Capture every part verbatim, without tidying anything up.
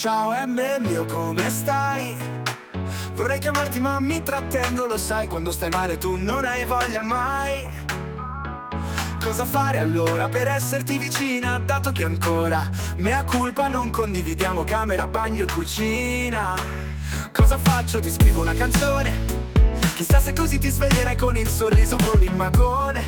Ciao M mio, come stai? Vorrei chiamarti ma mi trattengo, lo sai, quando stai male tu non hai voglia mai. Cosa fare allora per esserti vicina, dato che ancora mea culpa non condividiamo camera, bagno e cucina? Cosa faccio? Ti scrivo una canzone, chissà se così ti sveglierai con il sorriso, con il magone.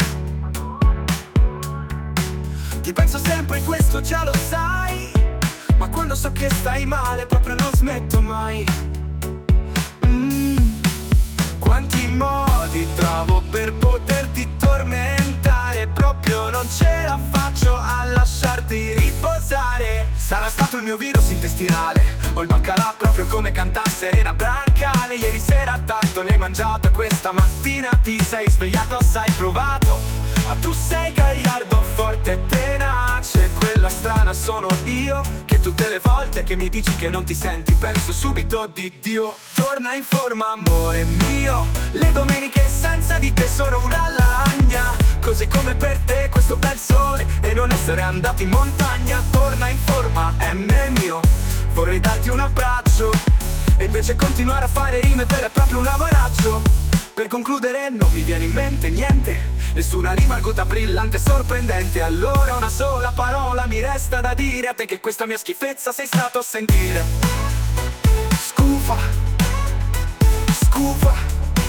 Ti penso sempre in questo, già lo sai, ma quando so che stai male proprio non smetto mai. mm. Quanti modi trovo per poterti tormentare, proprio non ce la faccio a lasciarti riposare. Sarà stato il mio virus intestinale, o il baccalà proprio come canta Serena Brancale. Ieri sera tanto ne hai mangiato e questa mattina ti sei svegliato, sai provato. Ma tu sei gagliardo, forte e tenace, quella strana sono io, che tutte le volte che mi dici che non ti senti penso subito di Dio. Torna in forma amore mio, le domeniche senza di te sono una lagna, così come per te questo bel sole e non essere andato in montagna. Torna in forma M mio, vorrei darti un abbraccio e invece continuare a fare rime per è proprio un lavoraccio. Per concludere non mi viene in mente niente, nessuna rima arguta brillante, sorprendente. Allora una sola parola mi resta da dire a te, che questa mia schifezza sei stato a sentire. Scufa, scufa.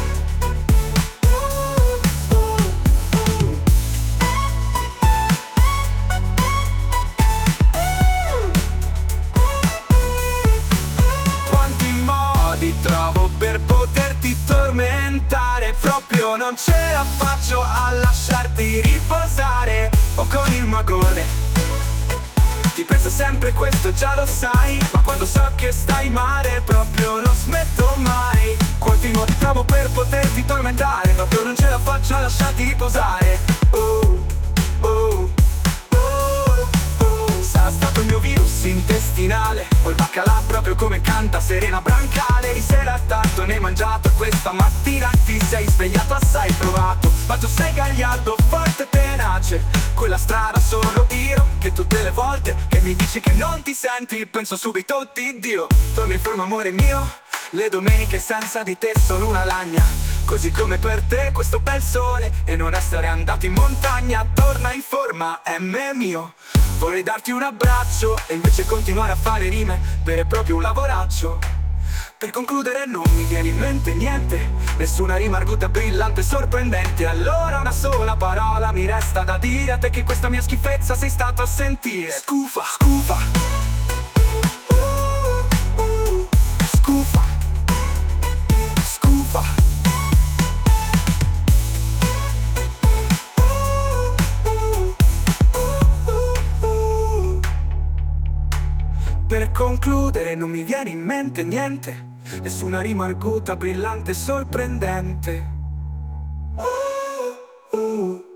Quanti modi trovo per poterti tormentare, proprio non ce la faccio a lasciarti riposare. O con il magone ti penso sempre, questo già lo sai, ma quando so che stai male proprio non smetto mai. Quanti modi trovo per poterti tormentare, proprio non ce la faccio a lasciarti riposare. Oh, oh, oh, oh. Sarà stato il mio virus intestinale, o il baccalà proprio come canta Serena Brancale. Ieri sera tanto ne hai mangiato e questa mattina ti sei svegliato, assai provato. Ma tu sei gagliardo, forte e tenace, quella strada sono io, che tutte le volte che mi dici che non ti senti penso subito di Dio. Torna in forma amore mio, le domeniche senza di te sono una lagna, così come per te questo bel sole e non essere andato in montagna. Torna in forma M mio, vorrei darti un abbraccio e invece continuare a fare rime per è proprio un lavoraccio. Per concludere non mi viene in mente niente, nessuna rima arguta brillante, sorprendente. Allora una sola parola mi resta da dire a te, che questa mia schifezza sei stato a sentire. Scufa, scufa, uh, uh, scufa, scufa, uh, uh, uh, uh. Per concludere non mi viene in mente niente, nessuna rima arguta brillante, sorprendente. uh, uh.